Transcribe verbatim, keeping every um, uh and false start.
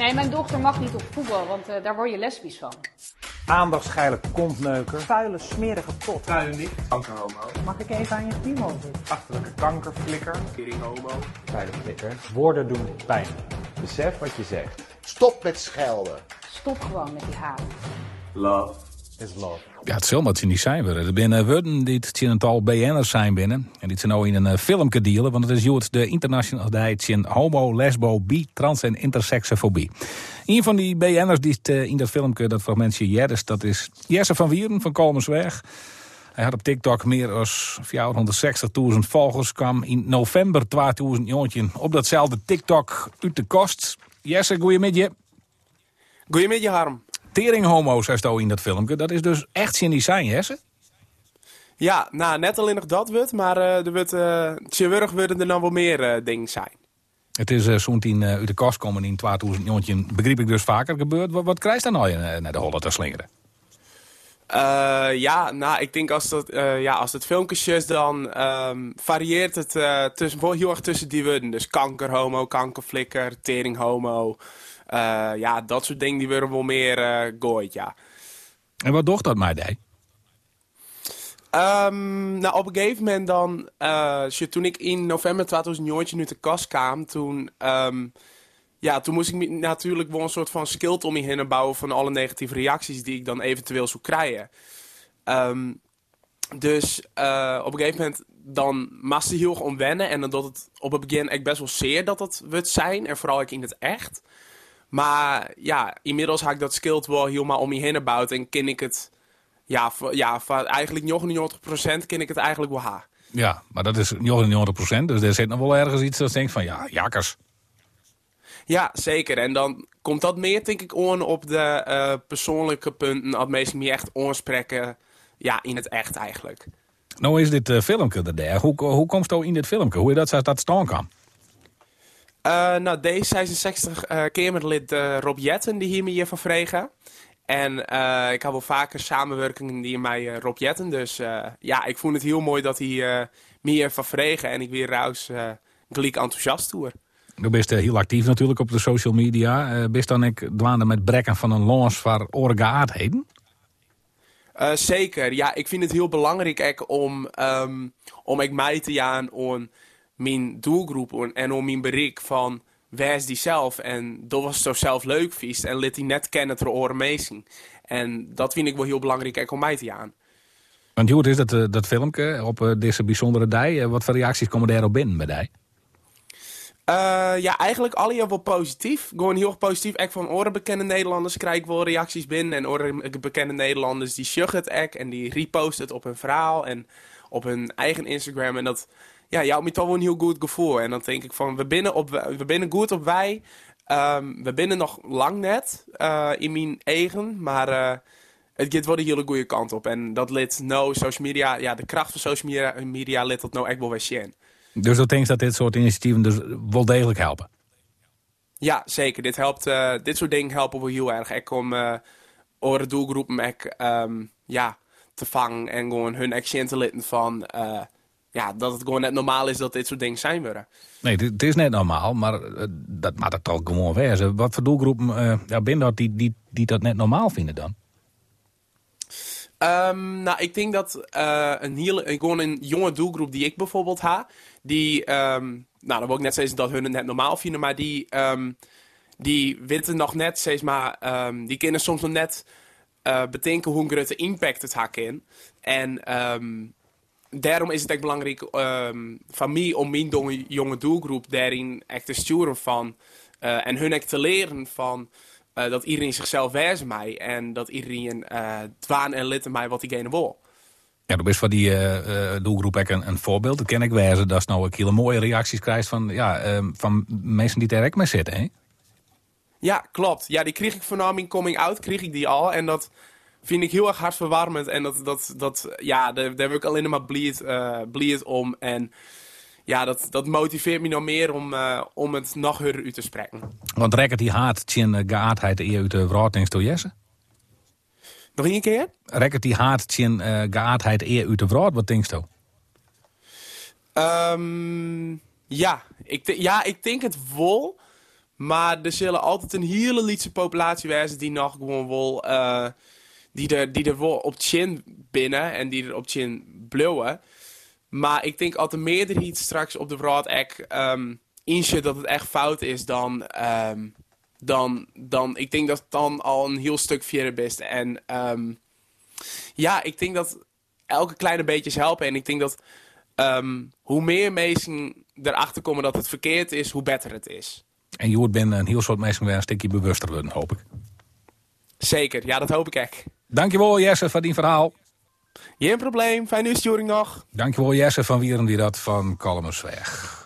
Nee, mijn dochter mag niet op voetbal, want uh, daar word je lesbisch van. Aandachtsgeile kontneuker. Vuile, smerige pot. Vuile nicht. Kankerhomo. Mag ik even aan je piemel zitten? Achterlijke kankerflikker. Keringhomo. Vuile flikker. Woorden doen pijn. Besef wat je zegt. Stop met schelden. Stop gewoon met die haat. Love is love. Ja, het zal wat ze niet zijn worden. Er binnen woorden die het een tal B N'ers zijn binnen. En die zijn nou in een uh, filmpje dealen. Want het is juist de internationale dag homo, lesbo, bi, trans en intersexofobie. Een van die B N'ers die het, uh, in dat filmpje, dat fragmentje Jerdes, dat is Jesse van Wieren van Kolmersweg. Hij had op TikTok meer dan vierhonderdzestigduizend volgers. Kwam in november tweeduizend negentien op datzelfde TikTok uit de kost. Jesse, goeiemiddag. Goeiemiddag, Harm. Teringhomo's, zei je in dat filmpje. Dat is dus echt zin die zijn, Jesse? Ja, nou, net alleen nog dat wordt, maar uh, er wordt, uh, tjewurg worden er dan wel meer uh, dingen zijn. Het is uh, zo'n tien uh, uit de kast komen in tweeduizend negentien, begreep ik dus vaker gebeurd. Wat, wat krijgt dan nou uh, naar de holle te slingeren? Uh, ja, nou, ik denk als dat, uh, ja, als het filmpje is, dan um, varieert het uh, tussen, wel heel erg tussen die woorden. Dus kankerhomo, kankerflikker, teringhomo. Uh, ja, dat soort dingen die worden wel meer uh, gooid, ja. En wat docht dat mij deed? Um, nou, op een gegeven moment dan, uh, toen ik in november tweeduizend negentien uit de kast kwam, toen, um, ja, toen moest ik me natuurlijk wel een soort van schild om me heen bouwen van alle negatieve reacties die ik dan eventueel zou krijgen. Um, dus uh, op een gegeven moment dan moest ik heel erg omwennen en dan dat het op het begin echt best wel zeer dat het wordt zijn en vooral ik in het echt. Maar ja, inmiddels heb ik dat skill wel helemaal om me heen gebouwd en ken ik het, ja, ja van eigenlijk negenennegentig procent ken ik het eigenlijk wel ha. Ja, maar dat is negenennegentig procent, dus er zit nog wel ergens iets dat je denkt van ja, jakkers. Ja, zeker. En dan komt dat meer, denk ik, on op de uh, persoonlijke punten, als mensen me echt aanspreken, ja, in het echt eigenlijk. Nou is dit uh, filmpje er daar. Hoe, hoe komt het nou in dit filmpje? Hoe je dat, dat staan kan? Uh, nou, D zesenzestig uh, Kamerlid uh, Rob Jetten, die hier me hier van vregen. En uh, ik heb wel vaker samenwerkingen die in mij uh, Rob Jetten. Dus uh, ja, ik vond het heel mooi dat hij uh, me hier van vregen. En ik weer ruis uh, gelijk enthousiast toe. Je bent uh, heel actief natuurlijk op de social media. Uh, bist dan ik dwaande met brekken van een lans voor orgaatheden? Uh, zeker. Ja, ik vind het heel belangrijk ek, om, um, om ik mij te gaan aan mijn doelgroep en om mijn bereik van wees die zelf. En dat was zo zelf leuk vies en liet die net kennen ter oren meezien. En dat vind ik wel heel belangrijk ek, om mij te gaan. Want hoe is dat, uh, dat filmpje op uh, deze bijzondere dag? Uh, wat voor reacties komen daarop binnen bij die? Uh, ja, eigenlijk alle heel wel positief. Gewoon heel erg positief. Ek van orenbekende Nederlanders krijg ik wel reacties binnen. En orenbekende Nederlanders die sjuggen het ek. En die reposten het op hun verhaal. En op hun eigen Instagram. En dat, ja, jou me toch wel een heel goed gevoel. En dan denk ik van, we binnen, op, we binnen goed op wij. Um, we binnen nog lang net. Uh, in mijn eigen. Maar uh, het gaat wel de hele goede kant op. En dat liet nou social media. Ja, de kracht van social media, media liet dat nou echt wel weer zien. Dus dat denk je dat dit soort initiatieven dus wel degelijk helpen? Ja, zeker. Dit, helpt, uh, dit soort dingen helpen wel heel erg. Ik om uh, oren doelgroepen ik, um, ja, te vangen en gewoon hun action te litten van uh, ja, dat het gewoon net normaal is dat dit soort dingen zijn worden. Nee, het is net normaal, maar uh, dat maakt het toch gewoon wezen. Wat voor doelgroepen uh, ja, binnen dat die, die, die dat net normaal vinden dan? Um, nou, ik denk dat uh, een, hele, gewoon een jonge doelgroep die ik bijvoorbeeld ha, die, um, nou, dan wil ik net zeggen dat hun het net normaal vinden, maar die, um, die weten nog net, steeds maar, um, die kunnen soms nog net uh, bedenken hoe een grote impact het haakt in. En um, daarom is het echt belangrijk um, van mij om mijn jonge, jonge doelgroep daarin echt te sturen van, uh, en hun echt te leren van, Uh, dat iedereen zichzelf wezen mij en dat iedereen uh, dwaan en litten mij wat diegene wil. Ja, dat is voor die uh, uh, doelgroep ook een, een voorbeeld. Dat ken ik wezen, dat is nou ook hele mooie reacties krijgt van, ja, uh, van mensen die daar ook mee zitten, hè? Ja, klopt. Ja, die kreeg ik vanaf mijn coming out, kreeg ik die al. En dat vind ik heel erg hartverwarmend. En dat, dat, dat ja, daar, daar heb ik alleen maar blied, uh, blied om. En ja, dat, dat motiveert me nog meer om, uh, om het nog harder uit te spreken. Want rekkert die haat tjen geaardheid eer uit de vrouw, denkst je, Jesse? Nog een keer? Rekkert die haat tjen uh, geaardheid eer uit de vrouw, wat denkst je? Um, ja, ik ja, ik denk het wel. Maar er zullen altijd een hele lietse populatie wezen die nog gewoon wel... Uh, die, er, die er wel op chin binnen en die er op chin bluwen. Maar ik denk als de meerderheid straks op de wereld echt um, inzet dat het echt fout is, dan... Um, dan, dan ik denk dat het dan al een heel stuk verder is. En um, ja, ik denk dat elke kleine beetjes helpen. En ik denk dat um, hoe meer mensen erachter komen dat het verkeerd is, hoe beter het is. En je wordt binnen een heel soort mensen weer een stukje bewuster worden, hoop ik. Zeker, ja, dat hoop ik echt. Dankjewel Jesse voor die verhaal. Geen probleem, fijne uitsturing nog. Dankjewel Jesse van Wieren die dat van Kalmersweg.